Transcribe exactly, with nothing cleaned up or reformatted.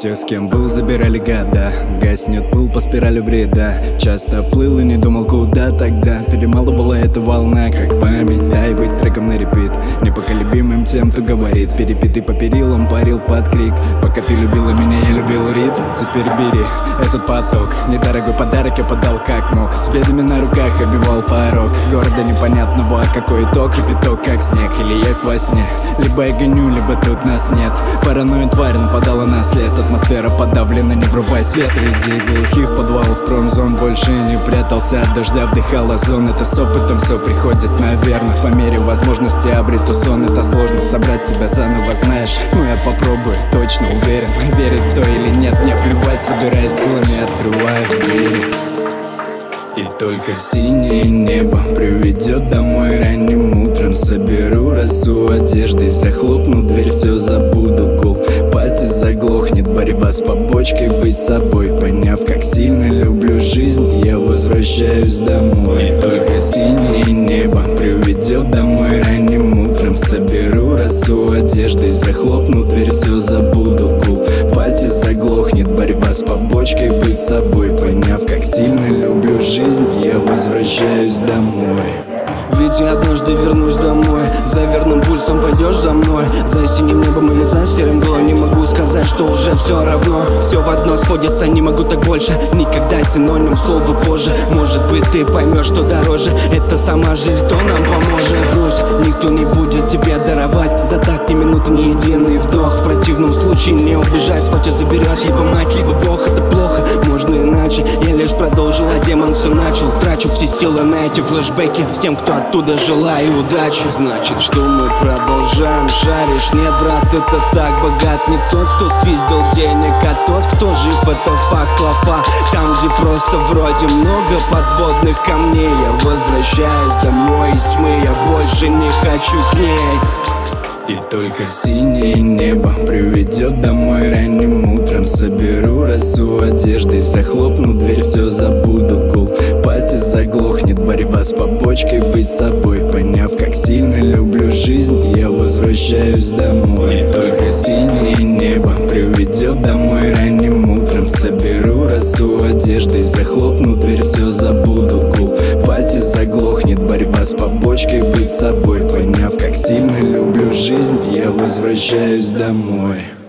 Тех, с кем был, забирали года. Гаснет пыл по спирали вреда. Часто плыл и не думал, куда тогда. Перемалывала эта волна, как память. Дай быть треком на репит, непоколебимым тем, кто говорит. Перепитый по перилам, парил под крик. Пока ты любила меня, я любил ритм. Теперь бери этот поток. Недорогой подарок я подал как мог. С бедами на руках обивал порог города непонятного, какой итог. Кипяток, как снег, или явь во сне. Либо я гоню, либо тут нас нет. Паранойя тварь нападала на след. Атмосфера подавлена, не врубай свет. Среди глухих подвалов промзон больше не прятался от дождя, вдыхал озон. Это с опытом все приходит, наверное. По мере возможности обрету сон. Это сложно собрать себя заново, знаешь. Ну я попробую, точно уверен. Верит кто или нет, мне плевать. Собираюсь силами, открываю двери. И только синее небо приведет домой ранним утром. Соберу росу одеждой, захлопну дверь, все забуду. Гул пати заглохнет, борьба с побочкой, быть собой. Поняв, как сильно люблю жизнь, я возвращаюсь домой. И только синее небо приведет домой ранним утром. Соберу росу одеждой, захлопну дверь, все забуду. Гул пати заглохнет, борьба с побочкой, быть собой. Поняв, как сильно люблю жизнь, я возвращаюсь домой. Ведь я однажды вернусь домой. За верным пульсом пойдешь за мной. За синим небом или за серым мглой. Не могу сказать, что уже все равно. Все в одно сходится, не могу так больше. Никогда синоним слова позже. Может быть ты поймешь, что дороже. Это сама жизнь, кто нам поможет. Грусть никто не будет тебе даровать. За так ни минуты, ни единый вдох. В противном случае не убежать. Спать заберет либо мать, либо Бог. Это плохо, можно иначе. Я лишь продолжил, а демон все начал. Трачу все силы на эти флешбеки. Всем, кто оттуда желаю удачи. Значит, что мы продолжаем. Шаришь, нет, брат, это так. Богат не тот, кто спиздил денег, а тот, кто жив, это факт. Лафа, там, где просто вроде много подводных камней. Я возвращаюсь домой из тьмы, я больше не хочу к ней. И только синее небо приведет домой ранним утром. Соберу росу одеждой, захлопну дверь, все забуду. Гул пати заглохнет, борьба с побочкой, быть собой. Поняв, как сильно люблю жизнь, я возвращаюсь домой. И только синее небо приведет домой ранним утром. Соберу росу одеждой, захлопну дверь, все забуду. Гул пати заглохнет, борьба с побочкой, быть собой. Поняв, как сильно люблю жизнь, я возвращаюсь домой.